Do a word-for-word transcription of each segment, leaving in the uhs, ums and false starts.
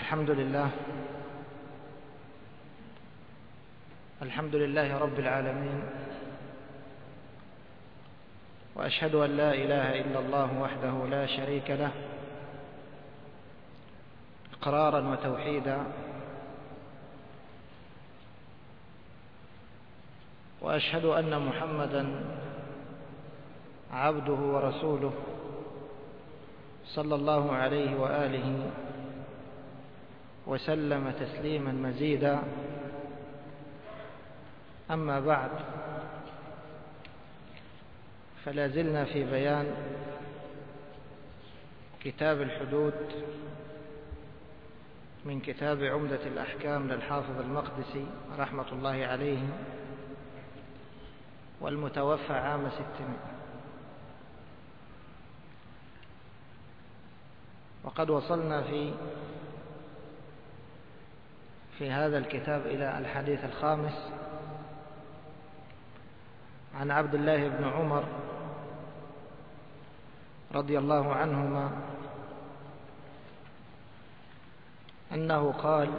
الحمد لله الحمد لله رب العالمين، وأشهد أن لا إله إلا الله وحده لا شريك له إقرارا وتوحيدا، وأشهد أن محمدا عبده ورسوله صلى الله عليه وآله وسلم تسليما مزيدا. أما بعد، فلا زلنا في بيان كتاب الحدود من كتاب عمدة الأحكام للحافظ المقدسي رحمة الله عليه، والمتوفى عام ستمائة. وقد وصلنا في في هذا الكتاب إلى الحديث الخامس عن عبد الله بن عمر رضي الله عنهما أنه قال: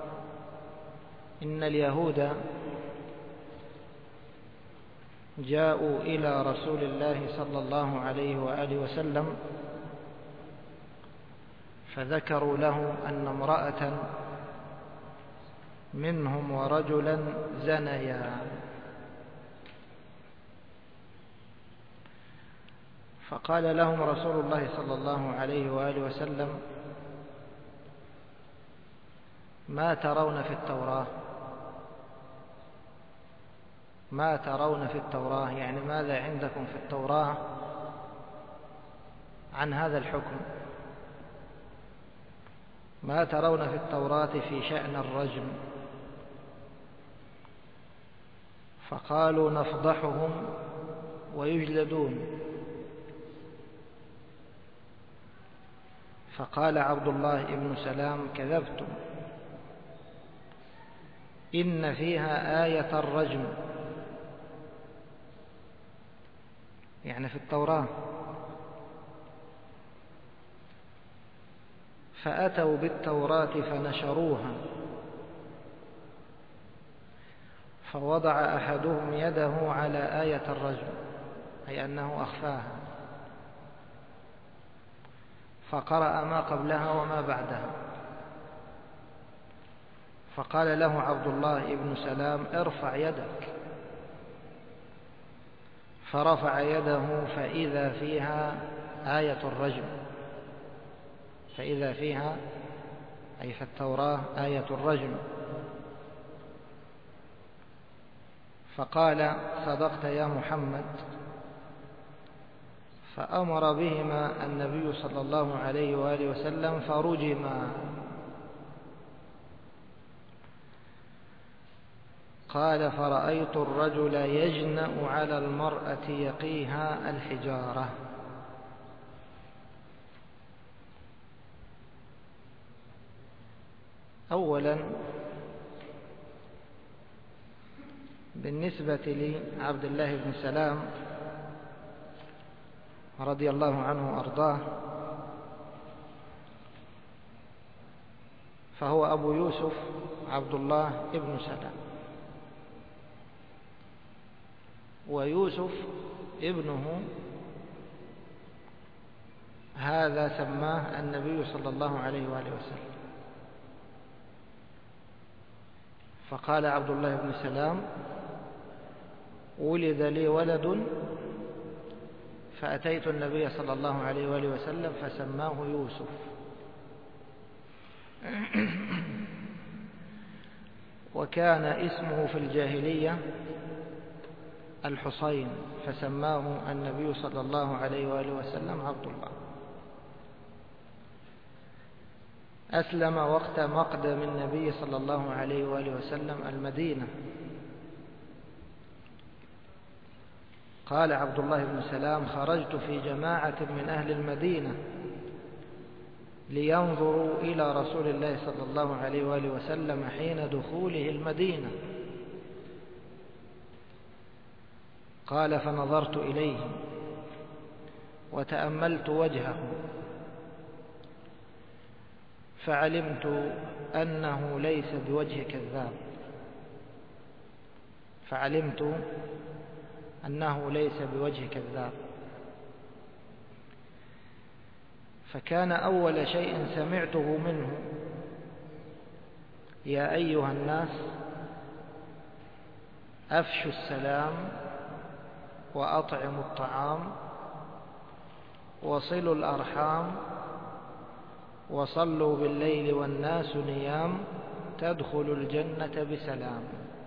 إن اليهود جاءوا إلى رسول الله صلى الله عليه وآله وسلم فذكروا له أن امرأة منهم ورجلا زنيا، فقال لهم رسول الله صلى الله عليه وآله وسلم: ما ترون في التوراة؟ ما ترون في التوراة يعني ماذا عندكم في التوراة عن هذا الحكم؟ ما ترون في التوراة في شأن الرجم؟ فقالوا: نفضحهم ويجلدون. فقال عبد الله بن سلام: كذبتم، إن فيها آية الرجم، يعني في التوراة. فأتوا بالتوراة فنشروها، فوضع أحدهم يده على آية الرجم، أي أنه أخفاها، فقرأ ما قبلها وما بعدها. فقال له عبد الله بن سلام: ارفع يدك. فرفع يده فإذا فيها آية الرجم، فإذا فيها أي في التوراة آية الرجم. فقال: صدقت يا محمد. فأمر بهما النبي صلى الله عليه وآله وسلم فرجما. قال: فرأيت الرجل يجنأ على المرأة يقيها الحجارة. أولا، بالنسبة لعبد الله بن سلام رضي الله عنه وأرضاه، فهو أبو يوسف عبد الله بن سلام، ويوسف ابنه هذا سماه النبي صلى الله عليه وآله وسلم. فقال عبد الله بن سلام: ولد لي ولد فأتيت النبي صلى الله عليه وآله وسلم فسماه يوسف. وكان اسمه في الجاهلية الحسين، فسماه النبي صلى الله عليه وآله وسلم عبد الله. أسلم وقت مقدم النبي صلى الله عليه وآله وسلم المدينة. قال عبد الله بن سلام: خرجت في جماعة من أهل المدينة لينظروا إلى رسول الله صلى الله عليه وآله وسلم حين دخوله المدينة. قال: فنظرت إليه وتأملت وجهه، فعلمت أنه ليس بوجه كذاب فعلمت أنه ليس بوجه كذاب فكان أول شيء سمعته منه: يا أيها الناس أفشوا السلام وأطعموا الطعام وصلوا الأرحام وصلوا بالليل والناس نيام تدخلوا الجنة بسلام.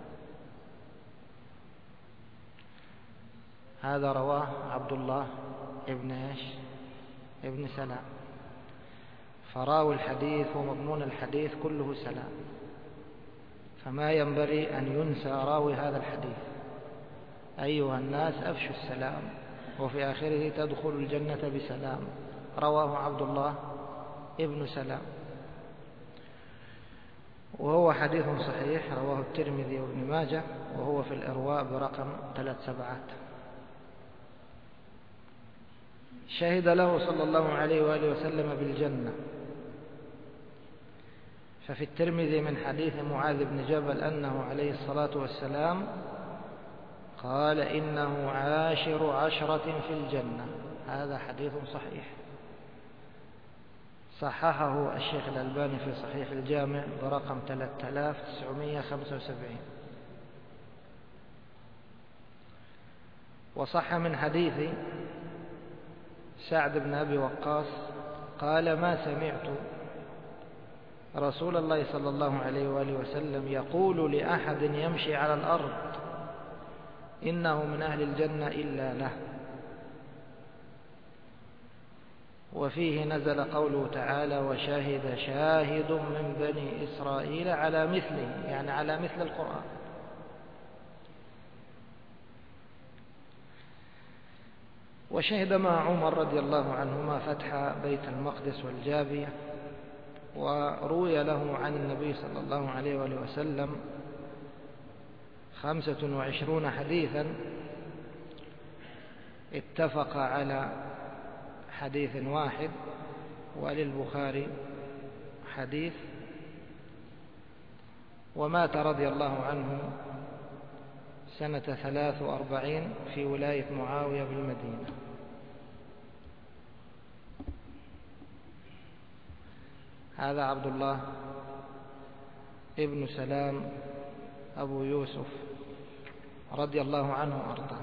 هذا رواه عبد الله ابن إيش ابن سلام. فراوي الحديث ومضمون الحديث كله سلام، فما ينبغي أن ينسى راوي هذا الحديث: أيها الناس أفشوا السلام، وفي آخره تدخل الجنة بسلام. رواه عبد الله ابن سلام، وهو حديث صحيح، رواه الترمذي وابن ماجه، وهو في الإرواء برقم ثلاث سبعات. شهد له صلى الله عليه وآله وسلم بالجنة. ففي الترمذي من حديث معاذ بن جبل أنه عليه الصلاة والسلام قال: إنه عاشر عشرة في الجنة. هذا حديث صحيح، صححه الشيخ الألباني في صحيح الجامع برقم ثلاثة آلاف وتسعمائة وخمسة وسبعين. وصح من حديث سعد بن أبي وقاص قال: ما سمعت رسول الله صلى الله عليه وآله وسلم يقول لأحد يمشي على الأرض إنه من أهل الجنة إلا له. وفيه نزل قوله تعالى: وشاهد شاهد من بني إسرائيل على مثله، يعني على مثل القرآن. وشهد مع عمر رضي الله عنهما فتح بيت المقدس والجابية. وروي له عن النبي صلى الله عليه وآله وسلم خمسة وعشرون حديثا اتفق على حديث واحد، وللبخاري حديث. ومات رضي الله عنه سنة ثلاث وأربعين في ولاية معاوية بالمدينة. هذا عبد الله ابن سلام أبو يوسف رضي الله عنه وأرضاه.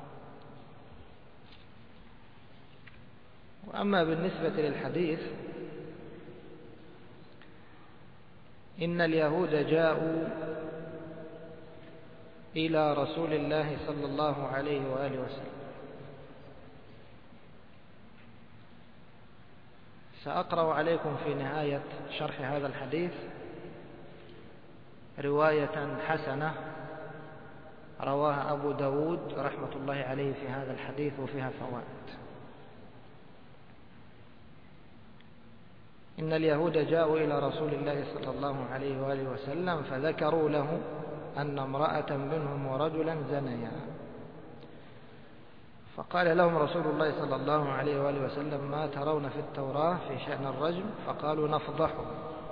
وأما بالنسبة للحديث، إن اليهود جاءوا إلى رسول الله صلى الله عليه وآله وسلم. سأقرأ عليكم في نهاية شرح هذا الحديث رواية حسنة رواها أبو داود رحمة الله عليه في هذا الحديث، وفيها فوائد. إن اليهود جاءوا إلى رسول الله صلى الله عليه وآله وسلم فذكروا له أن امرأة منهم ورجلا زنيا، فقال لهم رسول الله صلى الله عليه وآله وسلم: ما ترون في التوراة في شأن الرجم؟ فقالوا: نفضحه.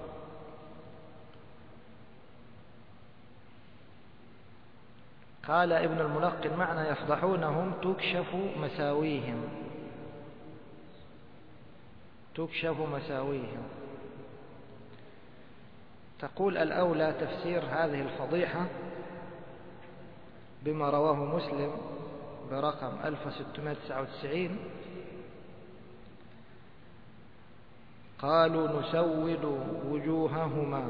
قال ابن الملقن: معنى يفضحونهم تكشف مساويهم، تكشف مساويهم. تقول الأولى تفسير هذه الفضيحة بما رواه مسلم برقم ألف وستمائة وتسعة وتسعين: قالوا: نسود وجوههما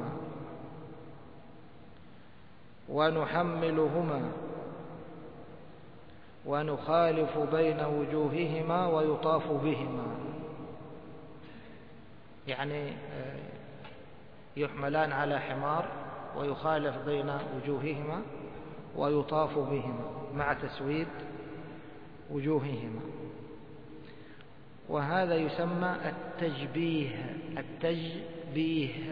ونحملهما ونخالف بين وجوههما ويطاف بهما. يعني يحملان على حمار ويخالف بين وجوههما ويطاف بهما مع تسويد وجوههما. وهذا يسمى التجبيه، التجبيه.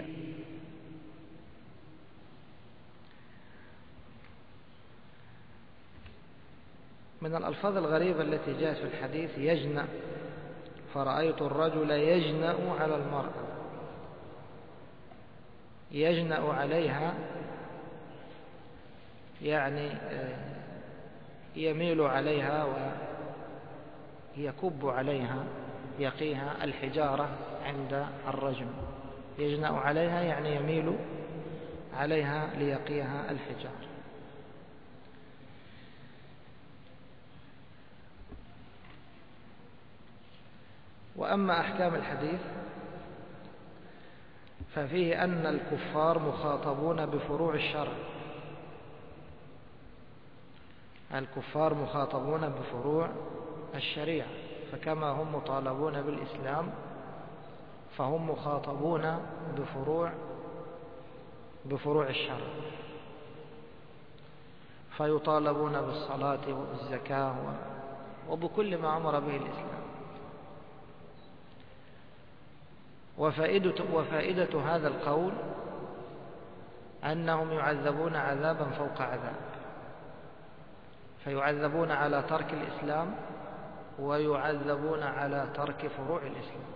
من الألفاظ الغريبة التي جاءت في الحديث يجنأ، فرأيت الرجل يجنأ على المرأة. يجنأ عليها يعني يميل عليها ويكب عليها يقيها الحجارة عند الرجم. يجنأ عليها يعني يميل عليها ليقيها الحجارة. وأما أحكام الحديث ففيه أن الكفار مخاطبون بفروع الشرع. الكفار مخاطبون بفروع الشريعة، فكما هم مطالبون بالإسلام فهم مخاطبون بفروع بفروع الشرع، فيطالبون بالصلاة وبالزكاة وبكل ما أمر به الإسلام. وفائدة, وفائدة هذا القول أنهم يعذبون عذابا فوق عذاب، فيعذبون على ترك الإسلام ويعذبون على ترك فروع الإسلام.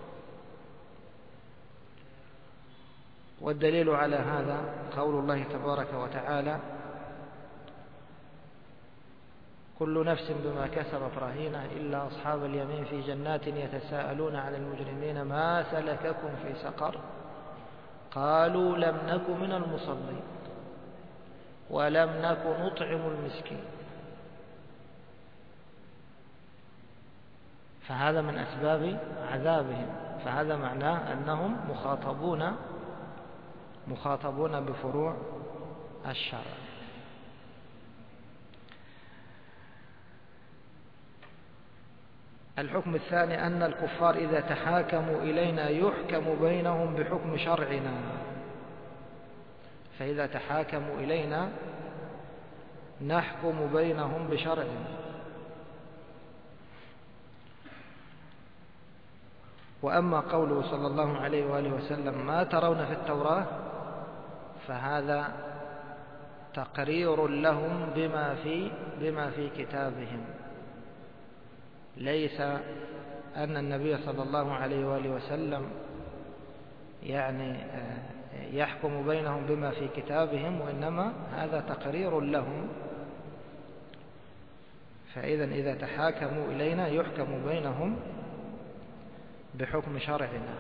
والدليل على هذا قول الله تبارك وتعالى: كل نفس بما كسبت رهينة إلا أصحاب اليمين في جنات يتساءلون عن المجرمين ما سلككم في سقر قالوا لم نك من المصلين ولم نك نطعم المسكين. فهذا من أسباب عذابهم، فهذا معناه أنهم مخاطبون مخاطبون بفروع الشرع. الحكم الثاني أن الكفار إذا تحاكموا إلينا يحكم بينهم بحكم شرعنا. فإذا تحاكموا إلينا نحكم بينهم بشرعنا. وأما قوله صلى الله عليه وآله وسلم ما ترون في التوراة فهذا تقرير لهم بما في بما في كتابهم، ليس أن النبي صلى الله عليه وآله وسلم يعني يحكم بينهم بما في كتابهم، وإنما هذا تقرير لهم. فإذا إذا تحاكموا إلينا يحكم بينهم بحكم شرعنا،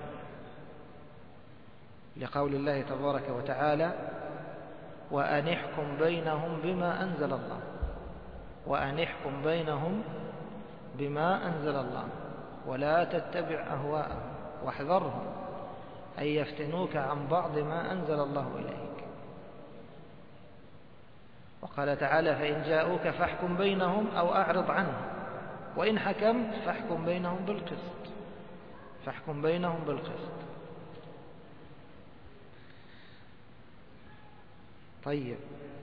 لقول الله تبارك وتعالى: وأن احكم بينهم بما أنزل الله وأن احكم بينهم بما أنزل الله ولا تتبع أهواءهم واحذرهم أن يفتنوك عن بعض ما أنزل الله إليك. وقال تعالى: فإن جاءوك فاحكم بينهم أو أعرض عنهم وإن حكمت فاحكم بينهم بالقسط فاحكم بينهم بالقسط. طيب،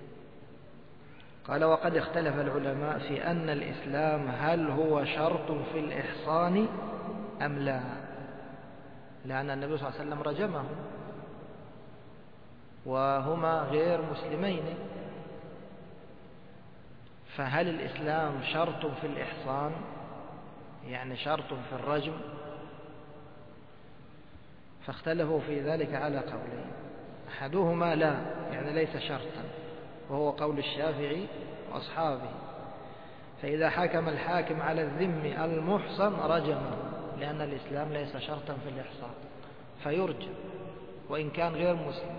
قال: وقد اختلف العلماء في أن الإسلام هل هو شرط في الإحصان أم لا، لأن النبي صلى الله عليه وسلم رجمهم وهما غير مسلمين، فهل الإسلام شرط في الإحصان، يعني شرط في الرجم؟ فاختلفوا في ذلك على قولين. أحدهما لا، يعني ليس شرطا، وهو قول الشافعي وأصحابه، فإذا حكم الحاكم على الذم المحصن رجمه، لأن الإسلام ليس شرطا في الإحصان فيرجم وإن كان غير مسلم.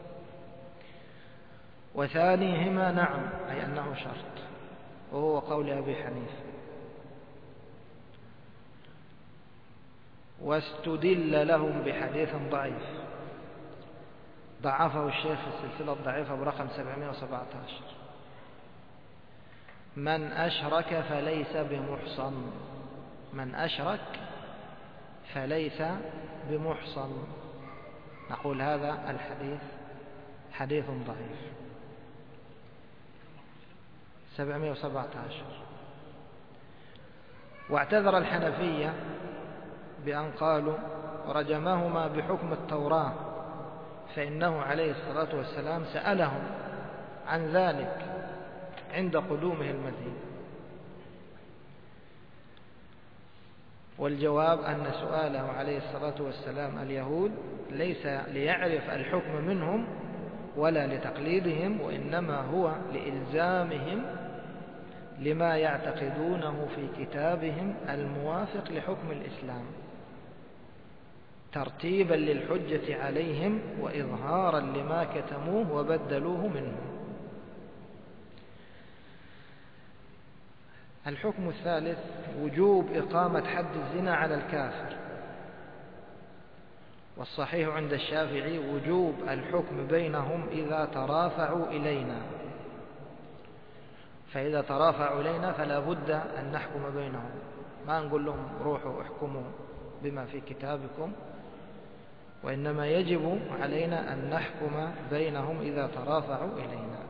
وثانيهما نعم، أي أنه شرط، وهو قول أبي حنيفة. واستدل لهم بحديث ضعيف ضعفه الشيخ في السلسلة الضعيفة برقم سبعمائة وسبعة عشر: من أشرك فليس بمحصن من أشرك فليس بمحصن. نقول هذا الحديث حديث ضعيف. سبعمائة وسبعة عشر. واعتذر الحنفية بأن قالوا رجمهما بحكم التوراة، فإنه عليه الصلاة والسلام سألهم عن ذلك عند قدومه المدينة. والجواب أن سؤاله عليه الصلاة والسلام اليهود ليس ليعرف الحكم منهم ولا لتقليدهم، وإنما هو لإلزامهم لما يعتقدونه في كتابهم الموافق لحكم الإسلام، ترتيبا للحجة عليهم وإظهارا لما كتموه وبدلوه منه. الحكم الثالث وجوب إقامة حد الزنا على الكافر، والصحيح عند الشافعي وجوب الحكم بينهم إذا ترافعوا إلينا، فإذا ترافعوا إلينا فلا بد أن نحكم بينهم، ما نقول لهم روحوا احكموا بما في كتابكم، وإنما يجب علينا أن نحكم بينهم إذا ترافعوا إلينا.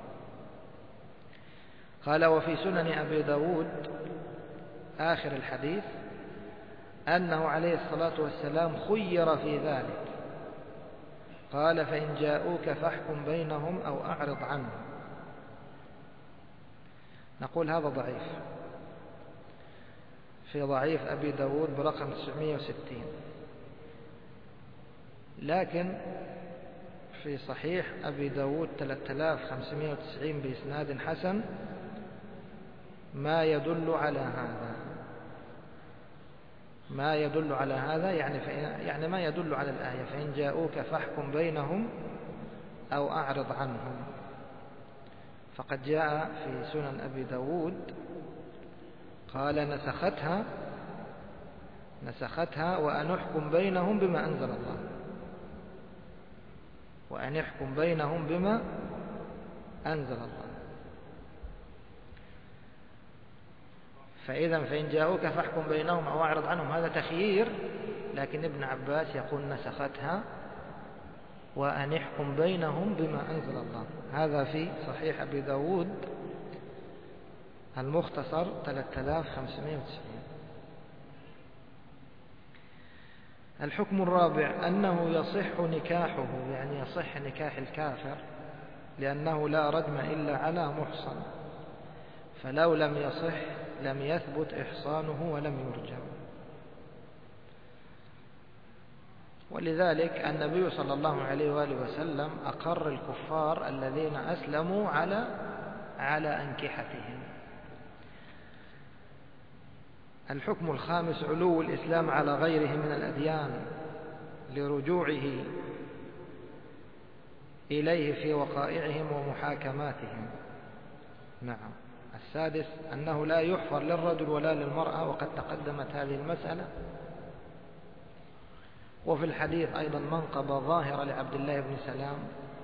قال وفي سنن أبي داود آخر الحديث أنه عليه الصلاة والسلام خير في ذلك، قال فإن جاءوك فاحكم بينهم أو أعرض عنهم. نقول هذا ضعيف، في ضعيف أبي داود برقم تسعمائة وستين، لكن في صحيح أبي داود ثلاثة آلاف وخمسمائة وتسعين بإسناد حسن ما يدل على هذا، ما يدل على هذا يعني يعني ما يدل على الآية فإن جاءوك فاحكم بينهم أو أعرض عنهم. فقد جاء في سنن أبي داود قال نسختها نسختها وأن احكم بينهم بما أنزل الله، وأن يحكم بينهم بما أنزل الله. فإذا فإن جاءوك فاحكم بينهم أو أعرض عنهم هذا تخيير، لكن ابن عباس يقول نسختها وأن يحكم بينهم بما أنزل الله. هذا في صحيح أبي داود المختصر ثلاثة آلاف وخمسمائة وتسعين. الحكم الرابع أنه يصح نكاحه، يعني يصح نكاح الكافر، لأنه لا رجم إلا على محصن، فلو لم يصح لم يثبت إحصانه ولم يرجم. ولذلك النبي صلى الله عليه وآله وسلم أقر الكفار الذين أسلموا على على أنكحتهم. الحكم الخامس علو الإسلام على غيره من الأديان لرجوعه إليه في وقائعهم ومحاكماتهم. نعم. السادس أنه لا يحفر للرجل ولا للمرأة، وقد تقدمت هذه المسألة. وفي الحديث أيضا منقبة ظاهرة لعبد الله بن سلام،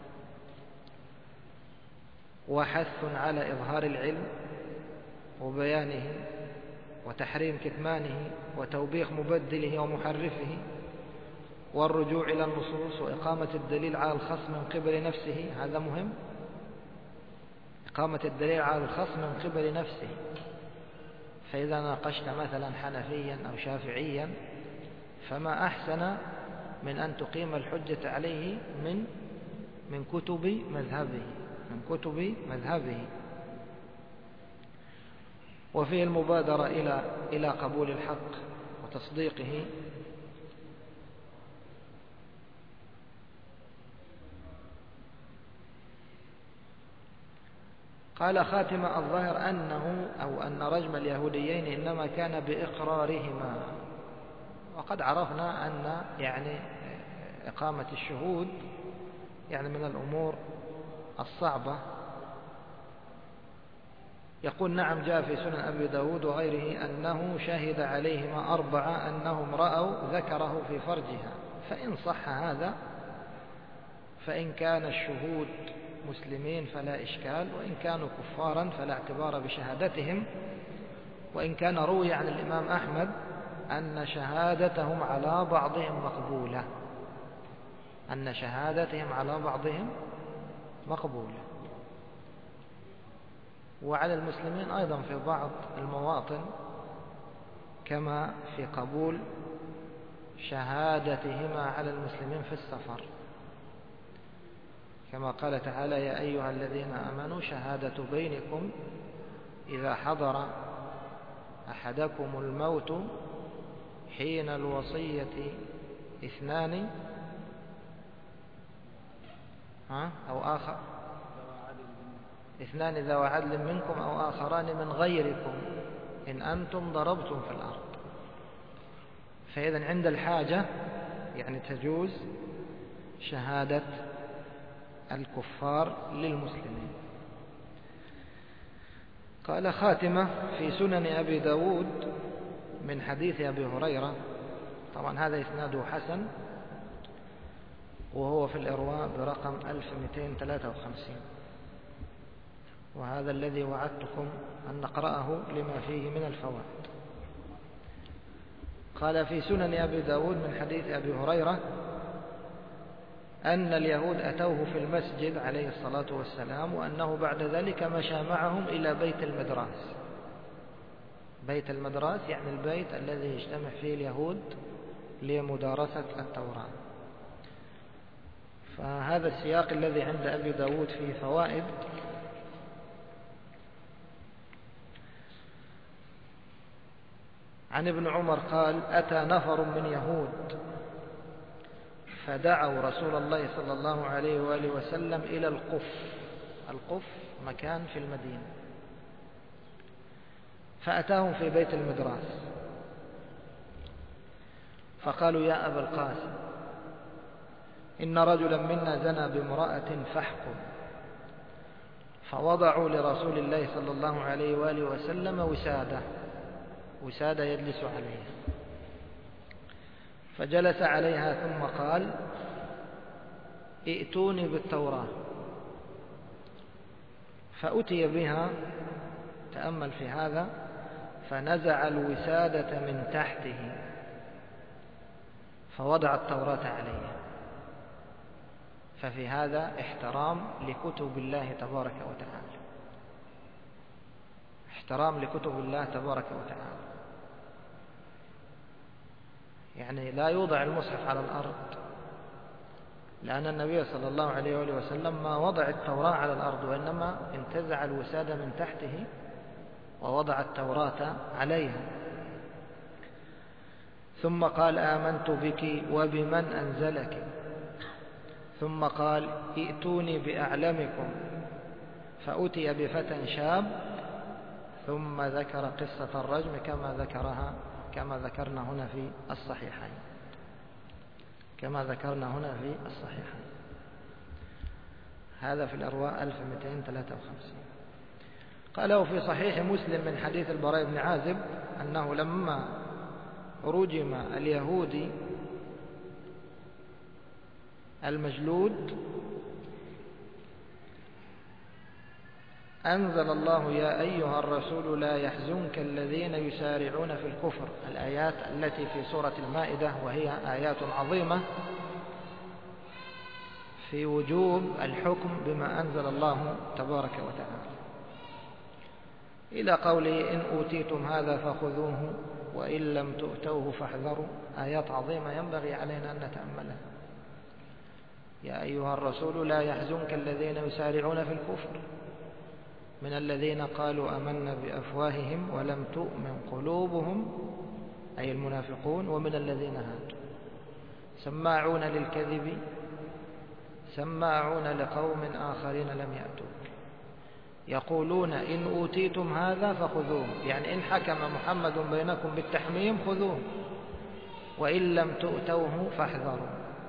وحث على إظهار العلم وبيانه وتحريم كتمانه وتوبيخ مبدله ومحرفه، والرجوع إلى النصوص وإقامة الدليل على الخصم من قبل نفسه. هذا مهم، إقامة الدليل على الخصم من قبل نفسه. فإذا ناقشت مثلا حنفيا أو شافعيا فما أحسن من أن تقيم الحجة عليه من من كتب مذهبه من كتب مذهبه وفيه المبادرة إلى إلى قبول الحق وتصديقه. قال خاتمة الظاهر أنه أو أن رجم اليهوديين إنما كان بإقرارهما، وقد عرفنا أن يعني إقامة الشهود يعني من الأمور الصعبة. يقول نعم جاء في سنن أبي داود وغيره أنه شهد عليهما أربعة أنهم رأوا ذكره في فرجها، فإن صح هذا فإن كان الشهود مسلمين فلا إشكال، وإن كانوا كفارا فلا اعتبار بشهادتهم. وإن كان روي عن الإمام أحمد أن شهادتهم على بعضهم مقبولة أن شهادتهم على بعضهم مقبولة وعلى المسلمين أيضا في بعض المواطن، كما في قبول شهادتهما على المسلمين في السفر، كما قال تعالى يا أيها الذين آمنوا شهادة بينكم إذا حضر أحدكم الموت حين الوصية اثنان ها أو آخر اثنان ذو عدل منكم أو آخران من غيركم إن أنتم ضربتم في الأرض. فإذا عند الحاجة يعني تجوز شهادة الكفار للمسلمين. قال خاتمة في سنن أبي داود من حديث أبي هريرة، طبعا هذا إسناده حسن وهو في الإرواء برقم ألف ومئتين وثلاثة وخمسين، وهذا الذي وعدتكم أن نقرأه لما فيه من الفوائد. قال في سنن أبي داود من حديث أبي هريرة أن اليهود أتوه في المسجد عليه الصلاة والسلام، وأنه بعد ذلك مشى معهم إلى بيت المدراس. بيت المدراس يعني البيت الذي يجتمع فيه اليهود لمدارسة التوراة. فهذا السياق الذي عند أبي داود فيه فوائد. عن ابن عمر قال أتى نفر من يهود فدعوا رسول الله صلى الله عليه وآله وسلم إلى القف. القف مكان في المدينة. فأتاهم في بيت المدراس فقالوا يا أبا القاسم إن رجلا منا زنى بامرأة فاحكم. فوضعوا لرسول الله صلى الله عليه وآله وسلم وسادة وسادة يجلس عليها، فجلس عليها ثم قال ائتوني بالتوراة. فأتي بها، تأمل في هذا، فنزع الوسادة من تحته فوضع التوراة عليها. ففي هذا احترام لكتب الله تبارك وتعالى، احترام لكتب الله تبارك وتعالى. يعني لا يوضع المصحف على الأرض، لأن النبي صلى الله عليه وآله وسلم ما وضع التوراة على الأرض، وإنما انتزع الوسادة من تحته ووضع التوراة عليها. ثم قال آمنت بك وبمن أنزلك. ثم قال ائتوني بأعلمكم. فأتي بفتى شاب، ثم ذكر قصة الرجم كما ذكرها كما ذكرنا هنا في الصحيحين كما ذكرنا هنا في الصحيحين. هذا في الأرواء ألف ومئتين وثلاثة وخمسين. قاله في صحيح مسلم من حديث البراء بن عازب أنه لما رجم اليهودي المجلود أنزل الله يا أيها الرسول لا يحزنك الذين يسارعون في الكفر، الآيات التي في سورة المائدة، وهي آيات عظيمة في وجوب الحكم بما أنزل الله تبارك وتعالى، إلى قوله إن أوتيتم هذا فخذوه وإن لم تؤتوه فاحذروا. آيات عظيمة ينبغي علينا أن نتأملها. يا أيها الرسول لا يحزنك الذين يسارعون في الكفر من الذين قالوا آمنا بأفواههم ولم تؤمن قلوبهم، أي المنافقون، ومن الذين هادوا سماعون للكذب سماعون لقوم آخرين لم يأتوك يقولون إن أوتيتم هذا فخذوه، يعني إن حكم محمد بينكم بالتحميم خذوه وإن لم تؤتوه فاحذروا.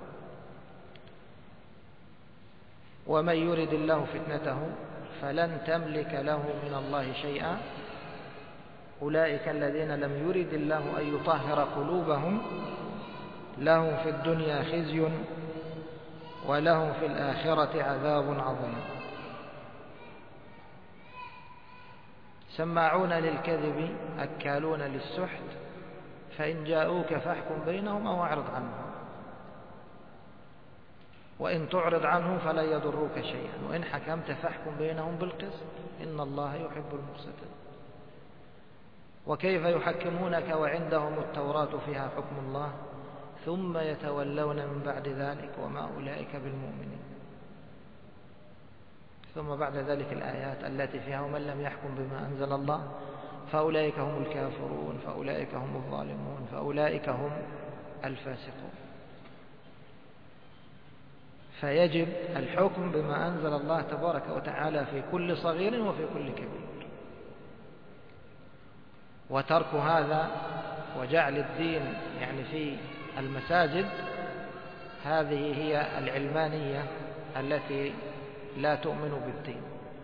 ومن يرد الله فتنته فلن تملك له من الله شيئا أولئك الذين لم يرد الله أن يطهر قلوبهم لهم في الدنيا خزي ولهم في الآخرة عذاب عظيم. سماعون للكذب أكالون للسحت فإن جاءوك فاحكم بينهم أو أعرض عنهم وإن تعرض عنهم فلا يضروك شيئا وإن حكمت فاحكم بينهم بالقسط إن الله يحب المقسطين. وكيف يحكمونك وعندهم التوراة فيها حكم الله ثم يتولون من بعد ذلك وما أولئك بالمؤمنين. ثم بعد ذلك الآيات التي فيها ومن لم يحكم بما أنزل الله فأولئك هم الكافرون، فأولئك هم الظالمون، فأولئك هم الفاسقون. فيجب الحكم بما أنزل الله تبارك وتعالى في كل صغير وفي كل كبير. وترك هذا وجعل الدين يعني في المساجد، هذه هي العلمانية التي لا تؤمن بالدين،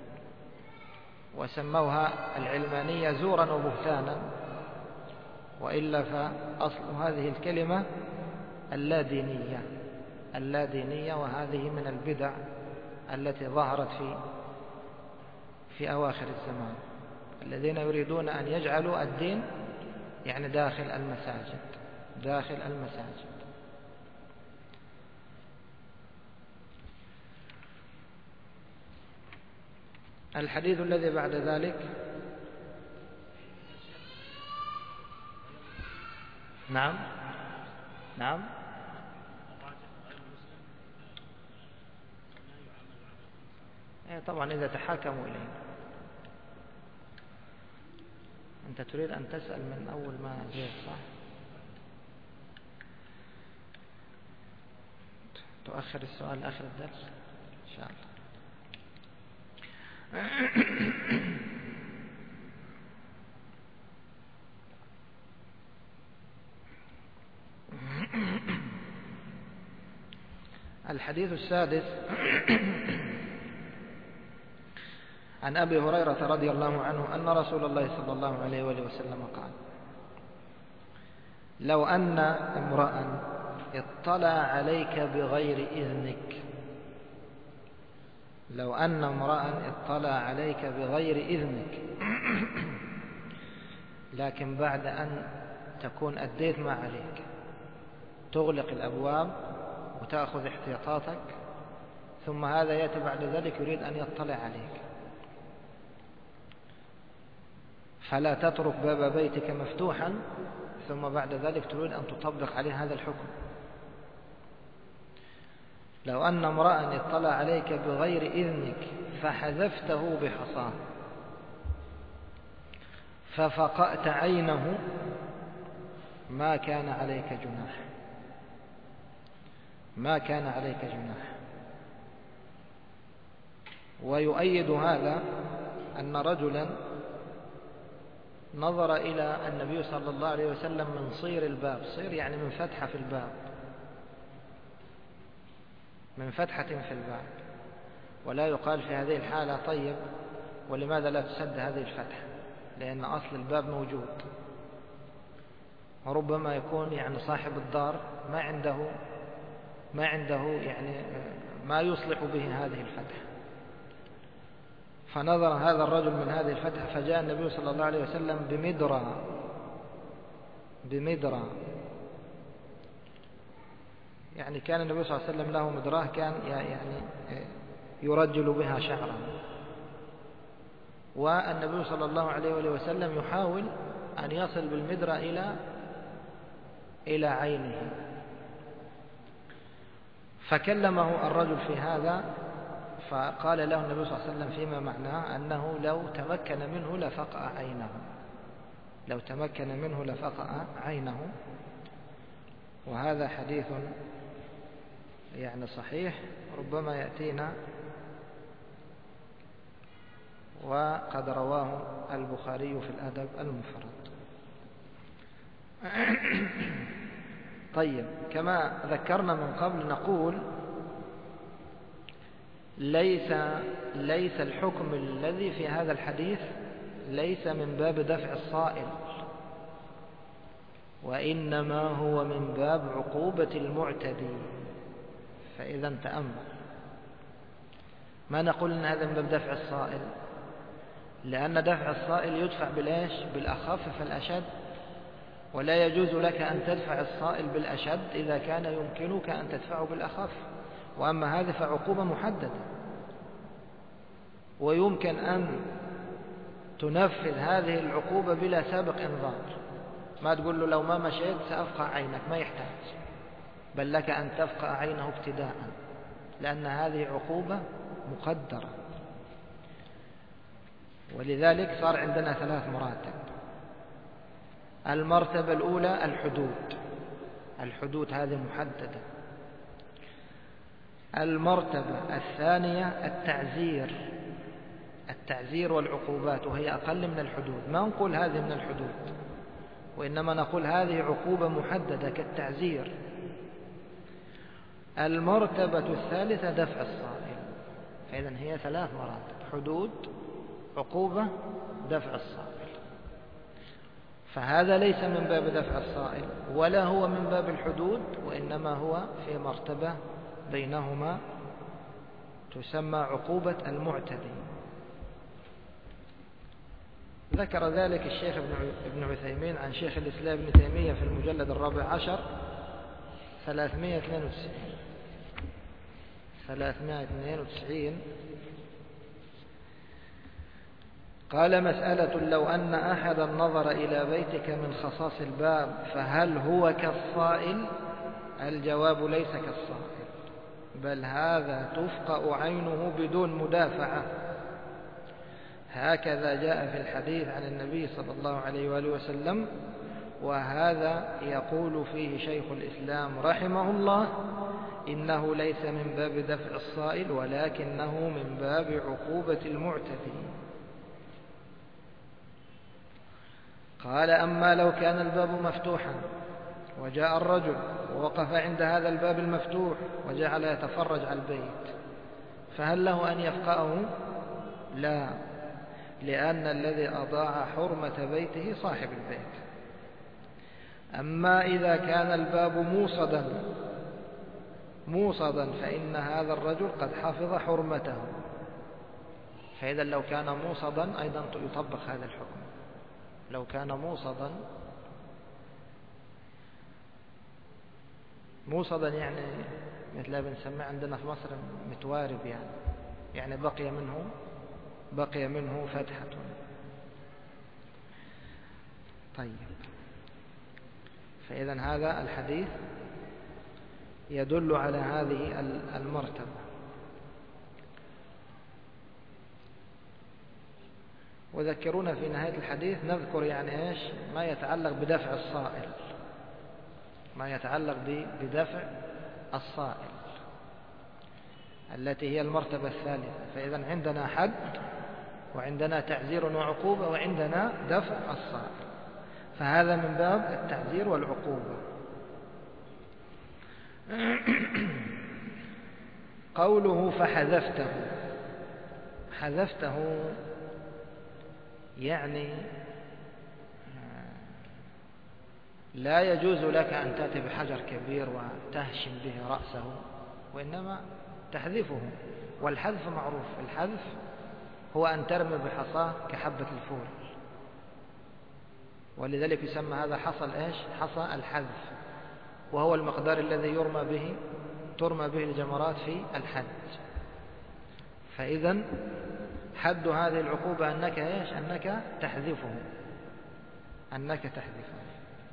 وسموها العلمانية زورا وبهتانا، وإلا فأصل هذه الكلمة اللادينية اللادينية وهذه من البدع التي ظهرت في في أواخر الزمان، الذين يريدون أن يجعلوا الدين يعني داخل المساجد داخل المساجد. الحديث الذي بعد ذلك. نعم نعم طبعا إذا تحاكموا إليه. أنت تريد أن تسأل من أول ما جئت صح؟ تؤخر السؤال لآخر الدرس إن شاء الله. الحديث السادس عن أبي هريرة رضي الله عنه أن رسول الله صلى الله عليه وآله وسلم قال: لو أن امرأ اطلع عليك بغير إذنك لو أن امرأ اطلع عليك بغير إذنك لكن بعد أن تكون أديت ما عليك، تغلق الأبواب وتأخذ احتياطاتك، ثم هذا يأتي بعد ذلك يريد أن يطلع عليك، فلا تترك باب بيتك مفتوحا ثم بعد ذلك تريد أن تطبق عليه هذا الحكم. لو أن امرأ اطلع عليك بغير إذنك فحذفته بحصاه ففقأت عينه ما كان عليك جناح ما كان عليك جناح ويؤيد هذا أن رجلا نظر إلى النبي صلى الله عليه وسلم من صير الباب، صير يعني من فتحة في الباب، من فتحة في الباب، ولا يقال في هذه الحالة طيب ولماذا لا تسد هذه الفتحة، لأن أصل الباب موجود، وربما يكون يعني صاحب الدار ما عنده ما عنده يعني ما يصلح به هذه الفتحة، فنظر هذا الرجل من هذه الفتحة فجاء النبي صلى الله عليه وسلم بمدرة بمدرة يعني كان النبي صلى الله عليه وسلم له مدراه كان يعني يرجل بها شعرا، والنبي صلى الله عليه وسلم يحاول أن يصل بالمدرة إلى إلى عينه، فكلمه الرجل في هذا فقال له النبي صلى الله عليه وسلم فيما معناه أنه لو تمكن منه لفقأ عينه لو تمكن منه لفقأ عينه وهذا حديث يعني صحيح، ربما يأتينا وقد رواه البخاري في الأدب المفرد. طيب، كما ذكرنا من قبل نقول ليس ليس الحكم الذي في هذا الحديث ليس من باب دفع الصائل، وإنما هو من باب عقوبة المعتدي. فإذا تأمل، ما نقول إن هذا من باب دفع الصائل، لأن دفع الصائل يدفع بالإيش؟ بالأخف فالأشد، ولا يجوز لك أن تدفع الصائل بالأشد إذا كان يمكنك أن تدفعه بالأخف، وأما هذا فعقوبة محددة، ويمكن أن تنفذ هذه العقوبة بلا سابق إنذار، ما تقول له لو ما مشيت سأفقع عينك، ما يحتاج، بل لك أن تفقع عينه ابتداء، لأن هذه عقوبة مقدرة. ولذلك صار عندنا ثلاث مراتب: المرتبة الأولى الحدود، الحدود هذه محددة. المرتبة الثانية التعزير، التعزير والعقوبات، وهي أقل من الحدود. ما نقول هذه من الحدود، وإنما نقول هذه عقوبة محددة كالتعزير. المرتبة الثالثة دفع الصائل. فإذا هي ثلاث مراتب: حدود، عقوبة، دفع الصائل. فهذا ليس من باب دفع الصائل ولا هو من باب الحدود، وإنما هو في مرتبة بينهما تسمى عقوبة المعتدي. ذكر ذلك الشيخ ابن عثيمين عن شيخ الإسلام ابن تيمية في المجلد الرابع عشر ثلاثمائة واثنين وتسعين ثلاثمائة واثنين وتسعين قال: مسألة: لو أن أحدا نظر إلى بيتك من خصاص الباب فهل هو كالصائل؟ الجواب: ليس كالصائل، بل هذا تفقأ عينه بدون مدافعة. هكذا جاء في الحديث عن النبي صلى الله عليه وآله وسلم، وهذا يقول فيه شيخ الإسلام رحمه الله: إنه ليس من باب دفع الصائل ولكنه من باب عقوبة المعتدي. قال: أما لو كان الباب مفتوحا وجاء الرجل ووقف عند هذا الباب المفتوح وجعل يتفرج على البيت، فهل له أن يفقأه؟ لا، لأن الذي أضاع حرمة بيته صاحب البيت. أما إذا كان الباب موصدا موصدا فإن هذا الرجل قد حفظ حرمته. فإذا لو كان موصدا أيضا يطبق هذا الحكم. لو كان موصدا موصدا يعني مثل ما بنسميه عندنا في مصر متوارب، يعني يعني بقي منه بقي منه فتحة. طيب، فإذا هذا الحديث يدل على هذه المرتبة. وذكرونا في نهاية الحديث نذكر يعني إيش ما يتعلق بدفع الصائل، ما يتعلق بدفع الصائل التي هي المرتبة الثالثة. فإذا عندنا حد، وعندنا تعزير وعقوبة، وعندنا دفع الصائل، فهذا من باب التعزير والعقوبة. قوله فحذفته، حذفته يعني لا يجوز لك أن تأتي بحجر كبير وتهشم به رأسه، وإنما تحذفه. والحذف معروف، الحذف هو أن ترمي بحصاه كحبة الفول، ولذلك يسمى هذا حصى الإيش؟ حصى الحذف، وهو المقدار الذي يرمى به ترمى به الجمرات في الحج. فإذا حد هذه العقوبة أنك إيش؟ أنك تحذفه، أنك تحذفه.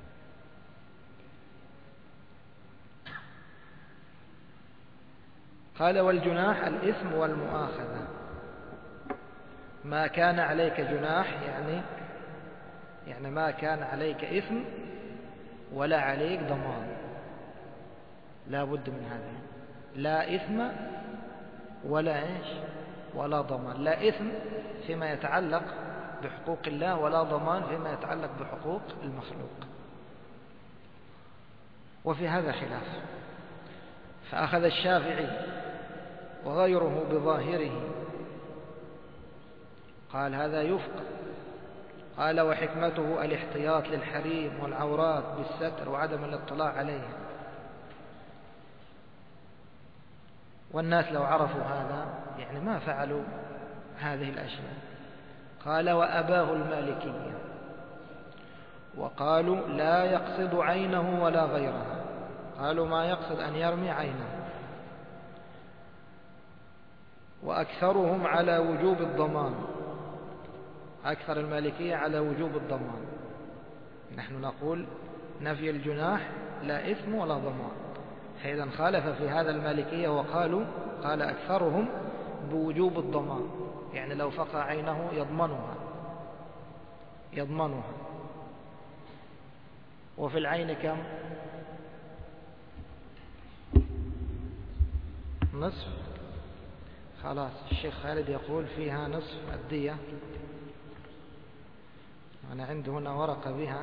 قال: والجناح الإثم والمؤاخذة. ما كان عليك جناح يعني يعني ما كان عليك إثم ولا عليك ضمان، لا بد من هذا، لا إثم ولا إيش ولا ضمان. لا إثم فيما يتعلق بحقوق الله، ولا ضمان فيما يتعلق بحقوق المخلوق. وفي هذا خلاف، فأخذ الشافعي وغيره بظاهره، قال هذا يفقه. قال: وحكمته الاحتياط للحريم والعورات بالستر وعدم الاطلاع عليها. والناس لو عرفوا هذا يعني ما فعلوا هذه الأشياء. قال: وأباه المالكية، وقالوا لا يقصد عينه ولا غيرها، قالوا ما يقصد أن يرمي عينه. وأكثرهم على وجوب الضمان، أكثر المالكية على وجوب الضمان. نحن نقول نفي الجناح لا إثم ولا ضمان. فإذا خالف في هذا المالكية وقالوا قال أكثرهم بوجوب الضمان، يعني لو فقع عينه يضمنها يضمنها وفي العين كم؟ نصف. خلاص الشيخ خالد يقول فيها نصف الدية. أنا عندي هنا ورقة بها.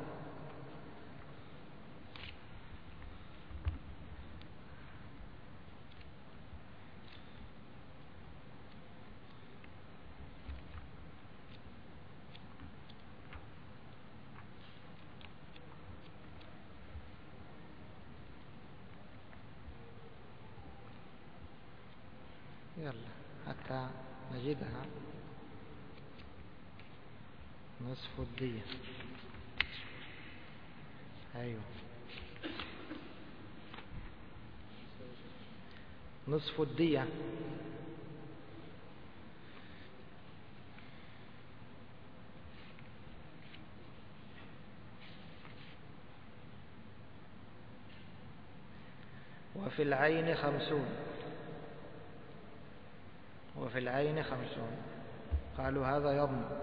يلا حتى نجدها. نصف الدية. أيوة نصف الدية وفي العين خمسون. وفي العين خمسون. قالوا هذا يضمن.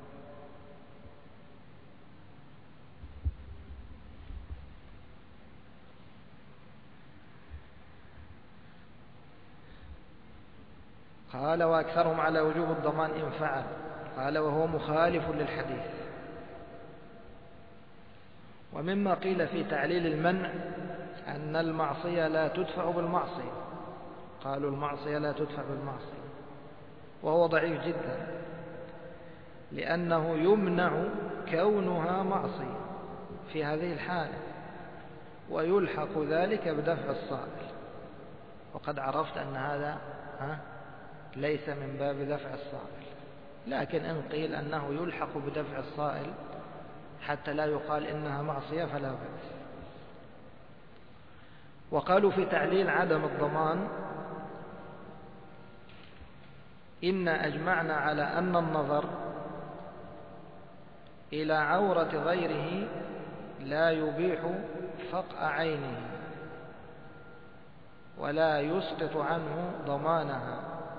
قال وأكثرهم على وجوب الضمان إن فعل. قال وهو مخالف للحديث. ومما قيل في تعليل المنع أن المعصية لا تدفع بالمعصية. قالوا المعصية لا تدفع بالمعصية، وهو ضعيف جدا، لأنه يمنع كونها معصية في هذه الحالة، ويلحق ذلك بدفع الصائل. وقد عرفت أن هذا ها ليس من باب دفع الصائل، لكن إن قيل أنه يلحق بدفع الصائل حتى لا يقال إنها معصية فلا بأس. وقالوا في تعليل عدم الضمان إن أجمعنا على أن النظر إلى عورة غيره لا يبيح فقع عينه ولا يسقط عنه ضمانها،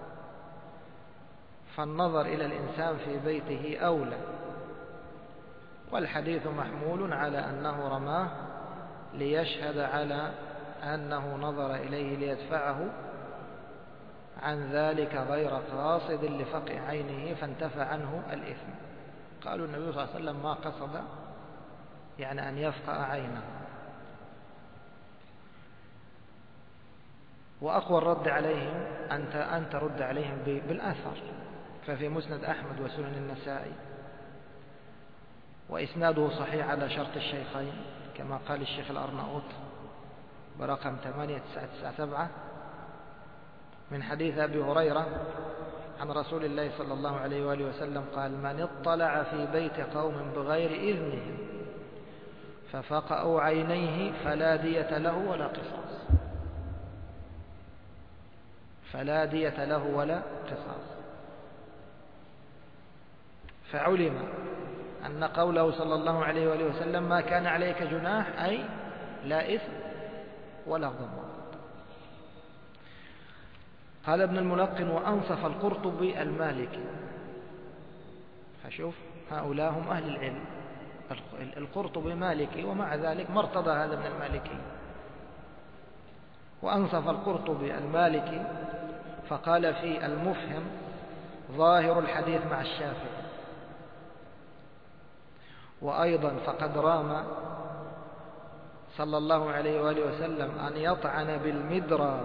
فالنظر إلى الإنسان في بيته أولى. والحديث محمول على أنه رماه ليشهد على أنه نظر إليه ليدفعه عن ذلك غير قاصد لفقع عينه فانتفى عنه الإثم. قالوا النبي صلى الله عليه وسلم ما قصد يعني أن يفقع عينه. وأقوى الرد عليهم أنت أن ترد عليهم بالأثر، ففي مسند أحمد وسنن النسائي وإسناده صحيح على شرط الشيخين كما قال الشيخ الأرناؤوط برقم ثمانية تسعة تسعة سبعة من حديث أبي هريرة عن رسول الله صلى الله عليه وآله وسلم قال: من اطلع في بيت قوم بغير إذنهم ففقأوا عينيه فلا دية له ولا قصاص. فلا دية له ولا قصاص. فعلم أن قوله صلى الله عليه وآله وسلم ما كان عليك جناح أي لا إثم ولا ضمان. قال ابن الملقن: وأنصف القرطبي المالكي. فشوف هؤلاء هم أهل العلم. القرطبي مالكي ومع ذلك ما ارتضى هذا من المالكي. وأنصف القرطبي المالكي فقال في المفهم: ظاهر الحديث مع الشافعي. وأيضا فقد رام صلى الله عليه وآله وسلم أن يطعن بالمدرى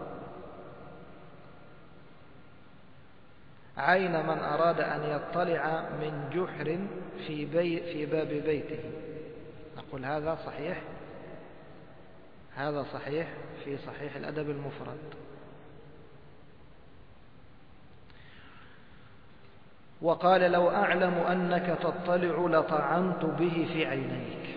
عين من أراد أن يطلع من جحر في, بي في باب بيته. نقول هذا صحيح، هذا صحيح في صحيح الأدب المفرد. وقال: لو أعلم أنك تطلع لطعنت به في عينيك.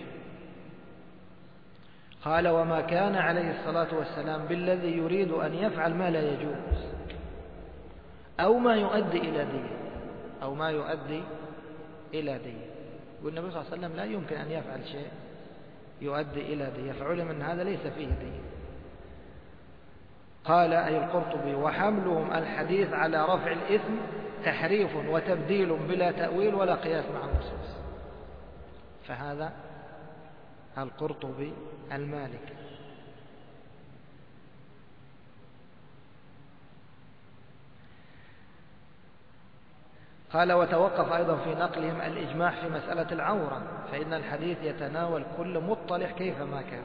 قال: وما كان عليه الصلاة والسلام بالذي يريد أن يفعل ما لا يجوز أو ما يؤدي إلى دية أو ما يؤدي إلى دية. والنبي صلى الله عليه وسلم لا يمكن أن يفعل شيء يؤدي إلى دية، فعلم أن هذا ليس فيه دية. قال أي القرطبي: وحملهم الحديث على رفع الإثم تحريف وتبديل بلا تأويل ولا قياس مع النصوص. فهذا القرطبي المالكي. قال وتوقف أيضا في نقلهم الإجماع في مسألة العورة، فإن الحديث يتناول كل مطلع كيفما كان.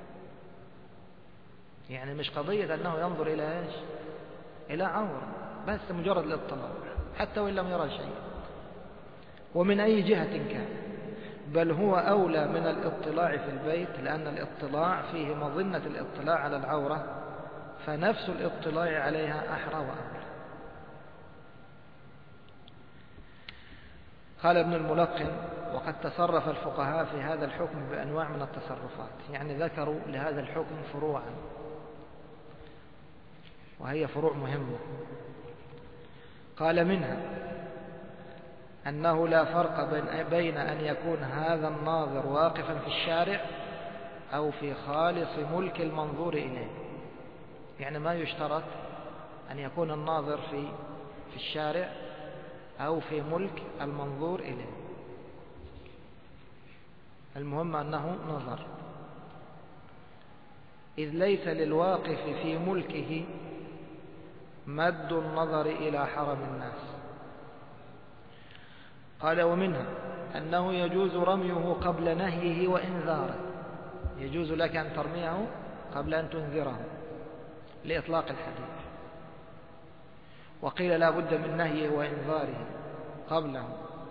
يعني مش قضية أنه ينظر إلى إيش؟ إلى عورة بس مجرد الاطلاع حتى وإن لم يرى شيء ومن أي جهة كان، بل هو أولى من الاطلاع في البيت، لأن الاطلاع فيه مظنة الاطلاع على العورة، فنفس الاطلاع عليها أحرى وأولى. قال ابن الملقن وقد تصرف الفقهاء في هذا الحكم بأنواع من التصرفات، يعني ذكروا لهذا الحكم فروعا وهي فروع مهمة. قال منها أنه لا فرق بين أن يكون هذا الناظر واقفا في الشارع أو في خالص ملك المنظور إليه، يعني ما يشترط أن يكون الناظر في في الشارع أو في ملك المنظور إليه، المهم أنه نظر، إذ ليس للواقف في ملكه مد النظر إلى حرم الناس. قال ومنها أنه يجوز رميه قبل نهيه وإنذاره، يجوز لك أن ترميه قبل أن تنذره لإطلاق الحديث، وقيل لا بد من نهيه وإنذاره قبله.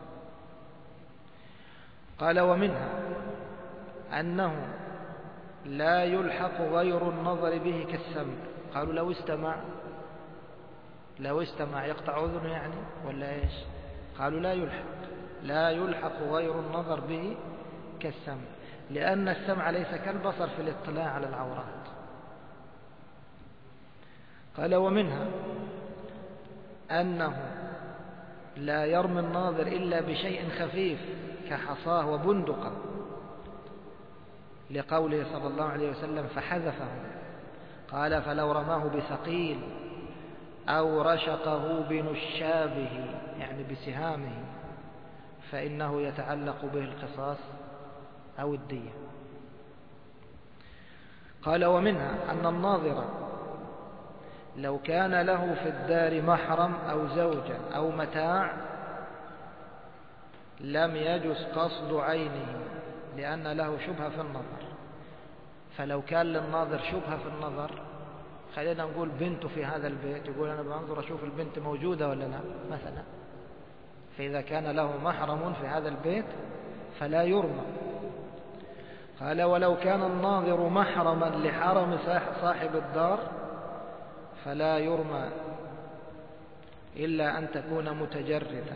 قال ومنها أنه لا يلحق غير النظر به كالسمع. قالوا لو استمع لو استمع يقطع أذنه يعني ولا إيش؟ قالوا لا يلحق لا يلحق غير النظر به كالسمع، لأن السمع ليس كالبصر في الاطلاع على العورات. قال ومنها أنه لا يرمي الناظر إلا بشيء خفيف كحصاه وبندقه، لقوله صلى الله عليه وسلم فحذفه. قال فلو رماه بثقيل أو رشقه بنشابه يعني بسهامه فإنه يتعلق به القصاص أو الدية. قال ومنها أن الناظر لو كان له في الدار محرم أو زوجة أو متاع لم يجز قصد عينه لأن له شبهة في النظر. فلو كان للناظر شبهة في النظر، خلينا نقول بنته في هذا البيت، يقول أنا بنظر أشوف البنت موجودة ولا لا مثلا، فإذا كان له محرم في هذا البيت فلا يرمى. قال ولو كان الناظر محرما لحرم صاحب الدار فلا يرمى إلا أن تكون متجردة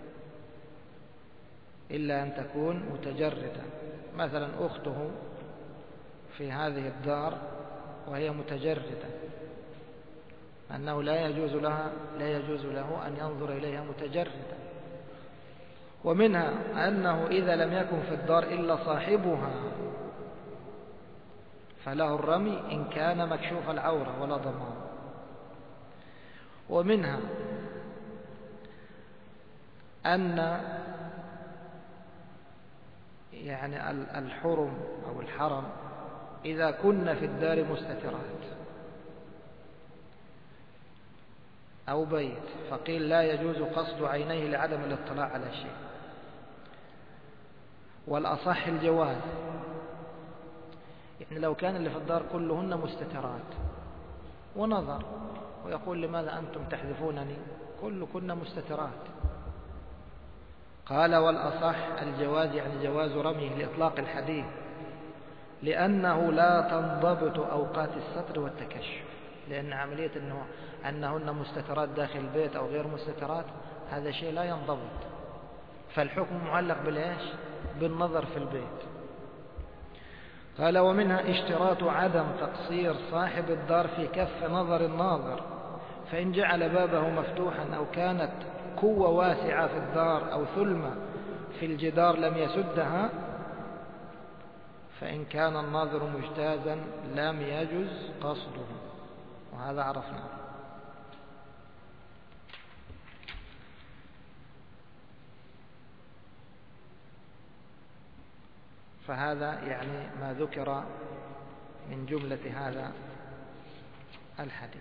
إلا أن تكون متجردة مثلا أخته في هذه الدار وهي متجردة، أنه لا يجوز لها لا يجوز له أن ينظر إليها متجردة. ومنها أنه إذا لم يكن في الدار إلا صاحبها فله الرمي إن كان مكشوف العورة ولا ضمان. ومنها أن يعني الحرم أو الحرم إذا كنا في الدار مستترات أو بيت فقيل لا يجوز قصد عينيه لعدم الاطلاع على شيء، والأصح الجواز، يعني لو كان اللي في الدار كلهن مستترات ونظر ويقول لماذا أنتم تحذفونني كلكن مستترات. قال والأصح الجواز يعني جواز رميه لإطلاق الحديث، لأنه لا تنضبط أوقات الستر والتكشف، لأن عملية أنه أنهن مستترات داخل البيت أو غير مستترات هذا شيء لا ينضبط، فالحكم معلق بالإيش؟ بالنظر في البيت. قال ومنها اشتراط عدم تقصير صاحب الدار في كف نظر الناظر، فإن جعل بابه مفتوحا أو كانت قوة واسعة في الدار أو ثلمة في الجدار لم يسدها، فإن كان الناظر مجتازا لم يجز قصده، وهذا عرفناه. فهذا يعني ما ذكر من جملة هذا الحديث.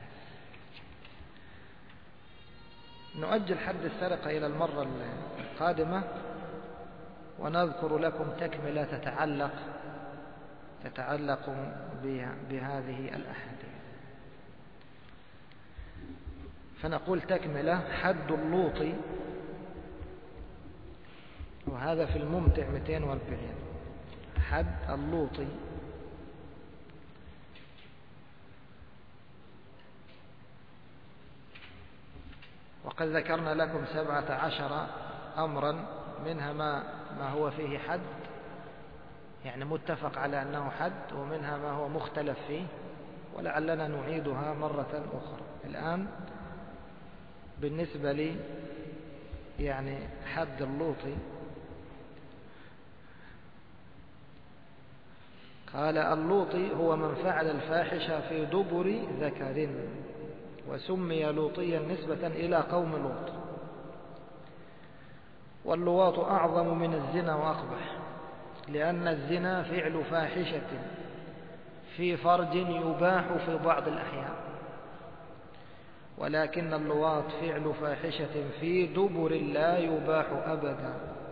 نؤجل حد السرقة إلى المرة القادمة، ونذكر لكم تكملة تتعلق تتعلق بهذه الأحاديث. فنقول تكملة: حد اللوط، وهذا في الممتع مئتين وأربعين. حد اللوط: وقد ذكرنا لكم سبعة عشر أمرا، منها ما, ما هو فيه حد يعني متفق على أنه حد، ومنها ما هو مختلف فيه، ولعلنا نعيدها مرة أخرى. الآن بالنسبة لي يعني حد اللوط، قال: اللوط هو من فعل الفاحشة في دبر ذكر، وسمي لوطيا نسبة إلى قوم لوط. واللواط أعظم من الزنا وأقبح، لأن الزنا فعل فاحشة في فرج يباح في بعض الأحيان، ولكن اللواط فعل فاحشة في دبر لا يباح أبدا.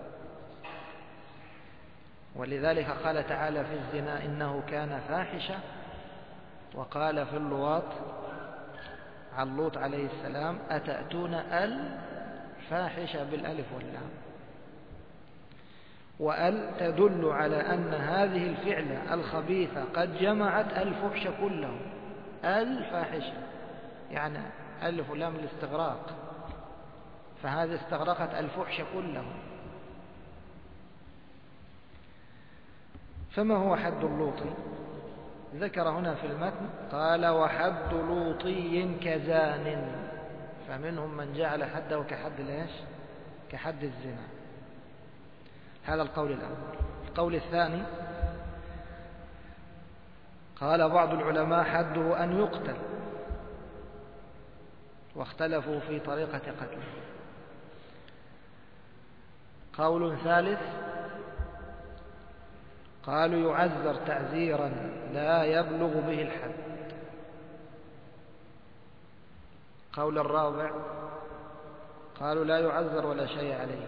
ولذلك قال تعالى في الزنا: إنه كان فاحشة، وقال في اللواط عن لوط عليه السلام: أتأتون الفاحشة بالألف واللام. وأل تدل على أن هذه الفعلة الخبيثة قد جمعت الفحش كله. الفاحشة يعني ألف ولام الاستغراق، فهذه استغرقت الفحش كله. فما هو حد اللوط؟ ذكر هنا في المتن قال: وحد لوطي كزان. فمنهم من جعل حده كحد ليش؟ كحد الزنا. هذا القول الأول. القول الثاني قال بعض العلماء: حده أن يقتل، واختلفوا في طريقة قتله. قول ثالث قالوا: يعذر تعزيرا لا يبلغ به الحد. قول الرابع قالوا: لا يعذر ولا شيء عليه.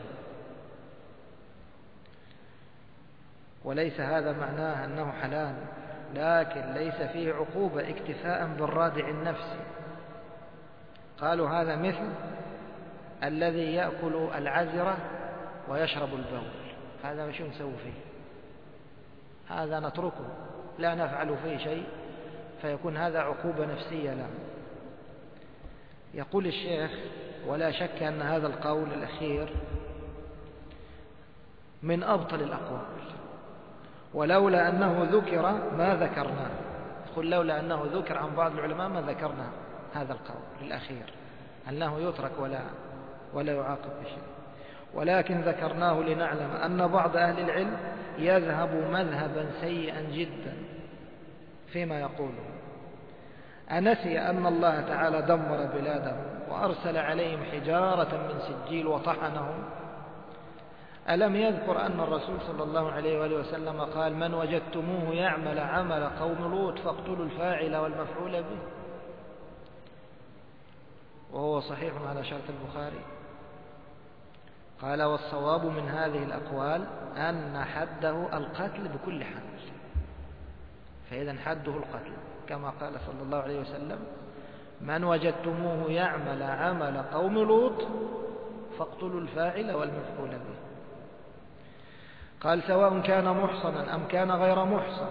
وليس هذا معناه أنه حلال، لكن ليس فيه عقوبة اكتفاء بالرادع النفسي. قالوا: هذا مثل الذي يأكل العذرة ويشرب البول، هذا مش نسوي فيه، هذا نتركه لا نفعل فيه شيء، فيكون هذا عقوبة نفسية له. يقول الشيخ: ولا شك أن هذا القول الأخير من أبطل الأقوال، ولولا أنه ذكر ما ذكرناه. يقول: لولا أنه ذكر عن بعض العلماء ما ذكرنا هذا القول الأخير، أنه يترك ولا, ولا يعاقب بشيء، ولكن ذكرناه لنعلم أن بعض أهل العلم يذهب مذهبا سيئا جدا فيما يقوله. أنسي أن الله تعالى دمر بلادهم وأرسل عليهم حجارة من سجيل وطحنهم؟ ألم يذكر أن الرسول صلى الله عليه وآله وسلم قال: من وجدتموه يعمل عمل قوم لوط فاقتلوا الفاعل والمفعول به؟ وهو صحيح على شرط البخاري. قال: والصواب من هذه الأقوال أن حده القتل بكل حال. فإذا حده القتل كما قال صلى الله عليه وسلم: من وجدتموه يعمل عمل قوم لوط فاقتلوا الفاعل والمفعول به. قال: سواء كان محصنا أم كان غير محصن،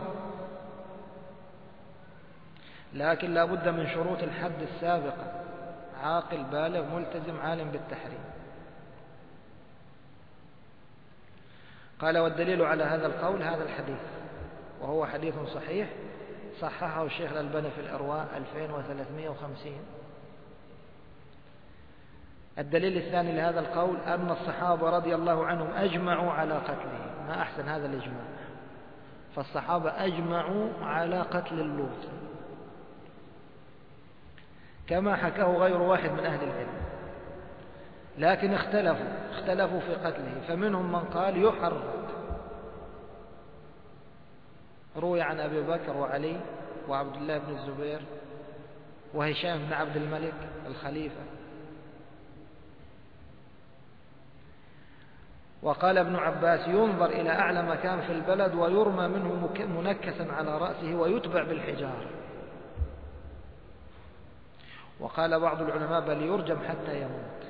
لكن لا بد من شروط الحد السابقة: عاقل بالغ ملتزم عالم بالتحريم. قال: والدليل على هذا القول هذا الحديث، وهو حديث صحيح صححه الشيخ الألباني في الإرواء ألفين وثلاثمائة وخمسين. الدليل الثاني لهذا القول أن الصحابة رضي الله عنهم أجمعوا على قتله. ما أحسن هذا الإجماع، فالصحابة أجمعوا على قتل اللوط كما حكاه غير واحد من أهل العلم، لكن اختلفوا اختلفوا في قتله. فمنهم من قال يحرق روي عن أبي بكر وعلي وعبد الله بن الزبير وهشام بن عبد الملك الخليفة. وقال ابن عباس ينظر إلى أعلى مكان في البلد ويرمى منه منكسا على رأسه ويتبع بالحجارة. وقال بعض العلماء بل يرجم حتى يموت.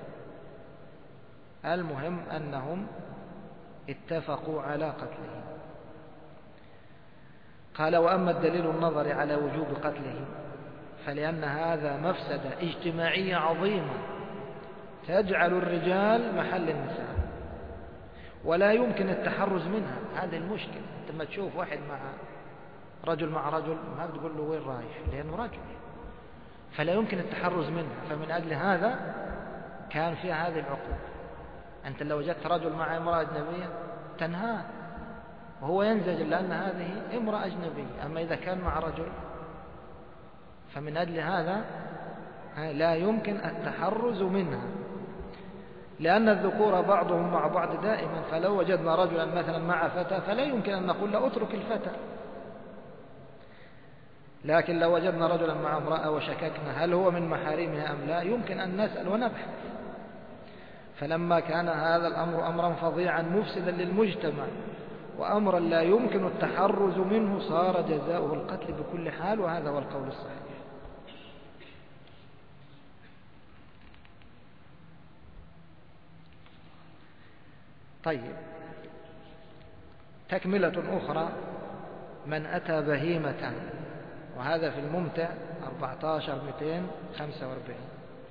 المهم أنهم اتفقوا على قتله. قال وأما الدليل النظري على وجوب قتله فلأن هذا مفسدة اجتماعية عظيمة تجعل الرجال محل النساء ولا يمكن التحرز منها. هذه المشكلة. أنت لما تشوف واحد مع رجل مع رجل ما بتقول له وين رايح لأنه رجل، فلا يمكن التحرز منها. فمن أجل هذا كان فيها هذه العقوبة. أنت لو وجدت رجل مع امرأة أجنبية تنهاه وهو ينزجر لأن هذه امرأة أجنبية. أما إذا كان مع رجل فمن أجل هذا لا يمكن التحرز منها، لأن الذكور بعضهم مع بعض دائما. فلو وجدنا رجلا مثلا مع فتى فلا يمكن أن نقول له اترك الفتى، لكن لو وجدنا رجلا مع امرأة وشككنا هل هو من محارمها أم لا يمكن أن نسأل ونبحث. فلما كان هذا الأمر أمرا فظيعا مفسدا للمجتمع وأمرا لا يمكن التحرز منه صار جزاؤه القتل بكل حال، وهذا هو القول الصحيح. طيب، تكملة أخرى من أتى بهيمة، وهذا في الممتع أربعة عشر مئتين وخمسة وأربعين.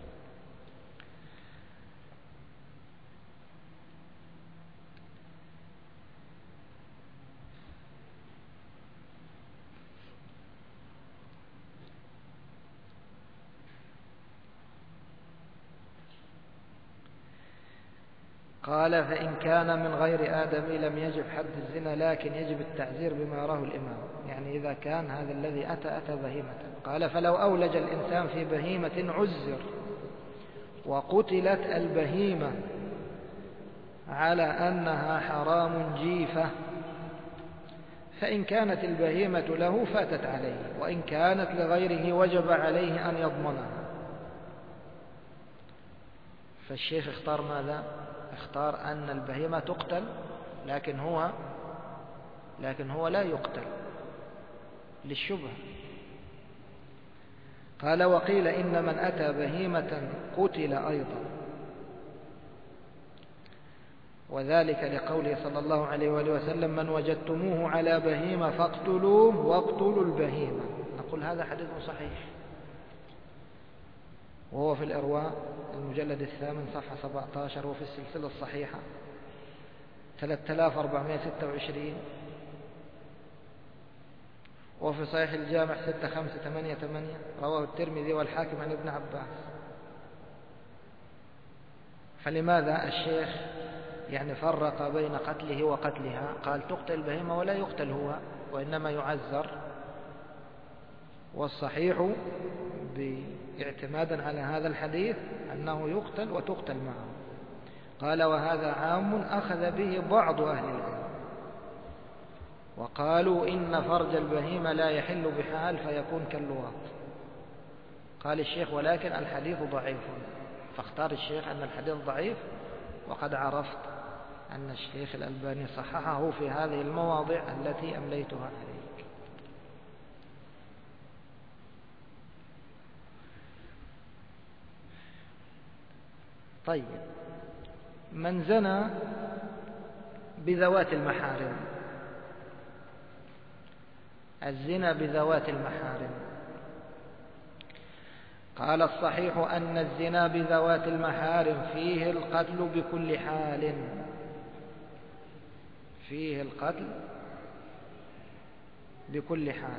قال فإن كان من غير آدمي لم يجب حد الزنا لكن يجب التعزير بما يراه الإمام. يعني إذا كان هذا الذي أتى أتى بهيمة. قال فلو أولج الإنسان في بهيمة عزر وقتلت البهيمة على أنها حرام جيفة فإن كانت البهيمة له فاتت عليه، وإن كانت لغيره وجب عليه أن يضمنها. فالشيخ اختار ماذا؟ اختار أن البهيمة تقتل لكن هو لكن هو لا يقتل للشبهة. قال وقيل إن من أتى بهيمة قتل أيضا، وذلك لقوله صلى الله عليه وآله وسلم من وجدتموه على بهيمة فاقتلوه واقتلوا البهيمة. نقول هذا حديث صحيح، وهو في الإرواء المجلد الثامن صفحة سبعة عشر، وفي السلسلة الصحيحة ثلاثة آلاف وأربعمائة وستة وعشرين، وفي صحيح الجامع ستة خمسة ثمانية ثمانية، رواه الترمذي والحاكم عن ابن عباس. فلماذا الشيخ يعني فرق بين قتله وقتلها؟ قال تقتل البهيمة ولا يقتل هو، وإنما يعزر. والصحيح باعتمادا على هذا الحديث أنه يقتل وتقتل معه. قال وهذا عام أخذ به بعض أهل العلم وقالوا إن فرج البهيمة لا يحل بحال فيكون كاللواط. قال الشيخ ولكن الحديث ضعيف، فاختار الشيخ أن الحديث ضعيف، وقد عرفت أن الشيخ الألباني صححه في هذه المواضع التي أمليتها عليك. طيب، من زنى بذوات المحارم، الزنا بذوات المحارم. قال الصحيح أن الزنا بذوات المحارم فيه القتل بكل حال، فيه القتل بكل حال.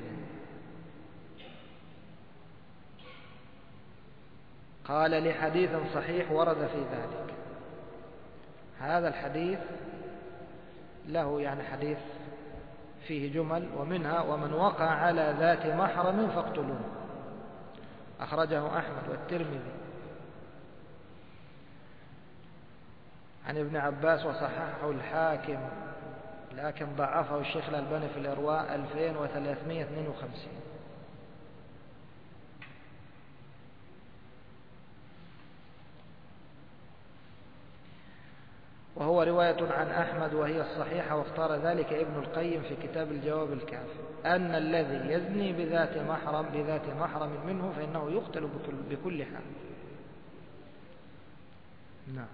قال لحديث صحيح ورد في ذلك. هذا الحديث له يعني حديث فيه جمل، ومنها ومن وقع على ذات محرم فاقتلوه، أخرجه أحمد والترمذي عن ابن عباس وصححه الحاكم لكن ضعفه الشيخ الألباني في الإرواء ألفين وثلاثمائة واثنين وخمسين. وهو رواية عن أحمد وهي الصحيحة، واختار ذلك ابن القيم في كتاب الجواب الكافي، أن الذي يزني بذات محرم بذات محرم منه فإنه يقتل بكل, بكل حال. نعم.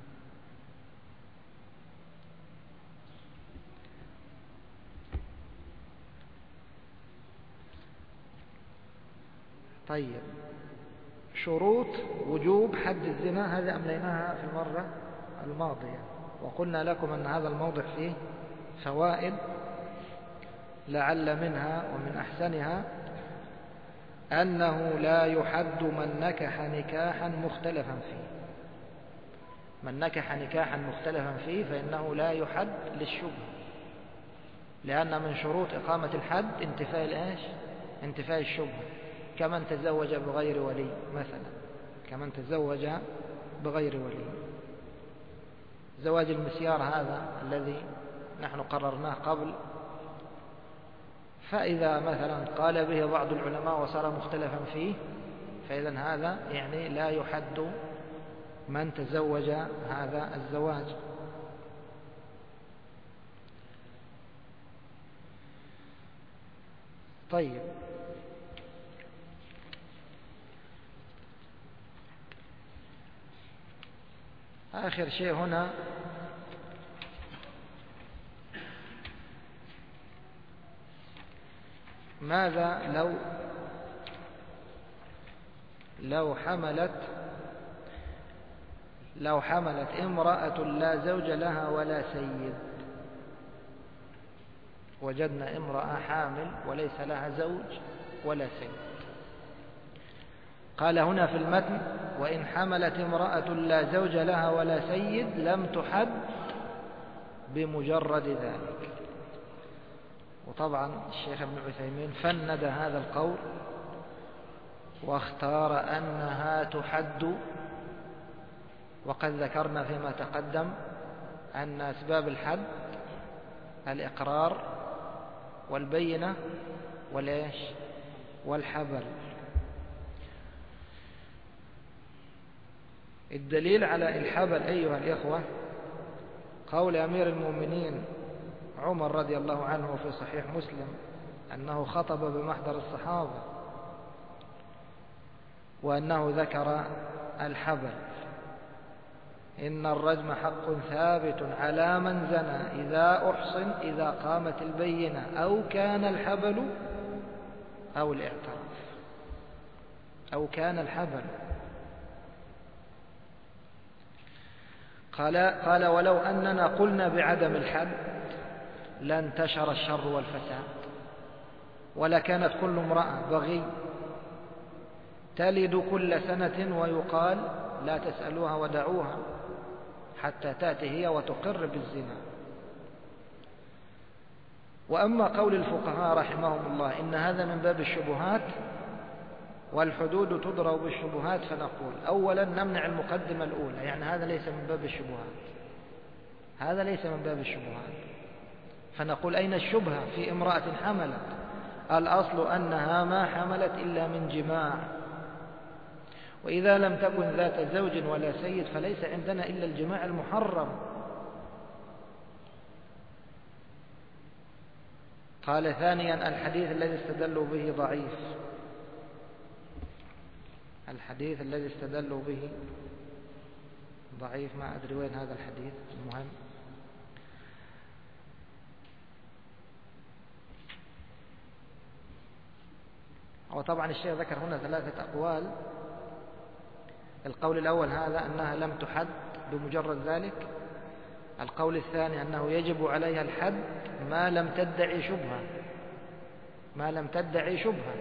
طيب، شروط وجوب حد الزنا هذه أمليناها في المرة الماضية، وقلنا لكم أن هذا الموضع فيه فوائد، لعل منها ومن أحسنها أنه لا يحد من نكح نكاحا مختلفا فيه. من نكح نكاحا مختلفا فيه فإنه لا يحد للشبهة، لأن من شروط إقامة الحد انتفاء الإيش؟ انتفاء الشبهة، كمن تزوج بغير ولي مثلا، كمن تزوج بغير ولي. زواج المسيار هذا الذي نحن قررناه قبل، فإذا مثلا قال به بعض العلماء وصار مختلفا فيه، فإذا هذا يعني لا يحد من تزوج هذا الزواج. طيب، آخر شيء هنا ماذا لو لو حملت لو حملت امرأة لا زوج لها ولا سيد. وجدنا امرأة حامل وليس لها زوج ولا سيد. قال هنا في المتن: وإن حملت امرأة لا زوج لها ولا سيد لم تحد بمجرد ذلك. وطبعا الشيخ ابن عثيمين فند هذا القول واختار أنها تحد، وقد ذكرنا فيما تقدم أن أسباب الحد الإقرار والبينة والإيش والحبل. الدليل على الحبل أيها الإخوة قول أمير المؤمنين عمر رضي الله عنه في صحيح مسلم أنه خطب بمحضر الصحابة وأنه ذكر الحبل: إن الرجم حق ثابت على من زنى إذا أحصن إذا قامت البينة أو كان الحبل أو الاعتراف أو كان الحبل. قال, قال ولو أننا قلنا بعدم الحد لانتشر الشر والفساد، ولكانت كل امرأة بغي تلد كل سنة ويقال لا تسألوها ودعوها حتى تأتي هي وتقر بالزنا. وأما قول الفقهاء رحمهم الله إن هذا من باب الشبهات والحدود تضرب بالشبهات، فنقول أولا نمنع المقدمة الأولى، يعني هذا ليس من باب الشبهات، هذا ليس من باب الشبهات. فنقول أين الشبهة في امرأة حملت؟ الأصل أنها ما حملت إلا من جماع، وإذا لم تكن ذات زوج ولا سيد فليس عندنا إلا الجماع المحرم. قال ثانيا الحديث الذي استدلوا به ضعيف، الحديث الذي استدلوا به ضعيف، ما أدري وين هذا الحديث، المهم وطبعا الشيخ ذكر هنا ثلاثة أقوال. القول الأول هذا أنها لم تحد بمجرد ذلك. القول الثاني أنه يجب عليها الحد ما لم تدعي شبهة، ما لم تدعي شبهة،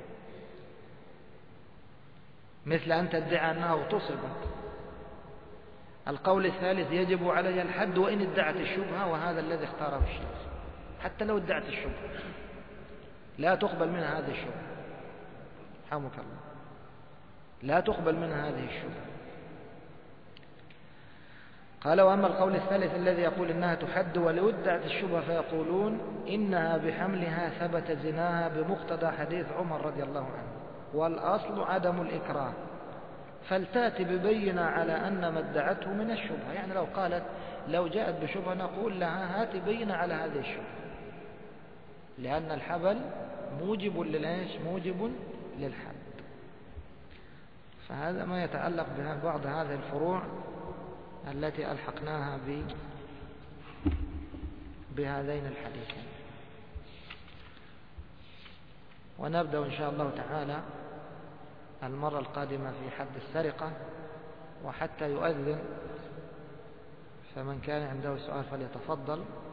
مثل أن تدعي أنها اغتصبت. القول الثالث يجب عليها الحد وإن ادعت الشبهة، وهذا الذي اختاره الشيخ. حتى لو ادعت الشبهة لا تقبل منها هذه الشبهة، حمك الله، لا تقبل منها هذه الشبهة. قال: وأما القول الثالث الذي يقول إنها تحد ولودعت الشبهة فيقولون إنها بحملها ثبت زناها بمقتضى حديث عمر رضي الله عنه، والأصل عدم الإكراه، فلتأتي ببينة على أن ما ادعته من الشبهة. يعني لو قالت لو جاءت بشبهة نقول لها هات بينة على هذه الشبهة، لأن الحبل موجب للإيش؟ موجب للحد. فهذا ما يتعلق ببعض هذه الفروع التي ألحقناها ب بهذين الحديثين. ونبدأ إن شاء الله تعالى المرة القادمة في حد السرقة، وحتى يؤذن فمن كان عنده سؤال فليتفضل.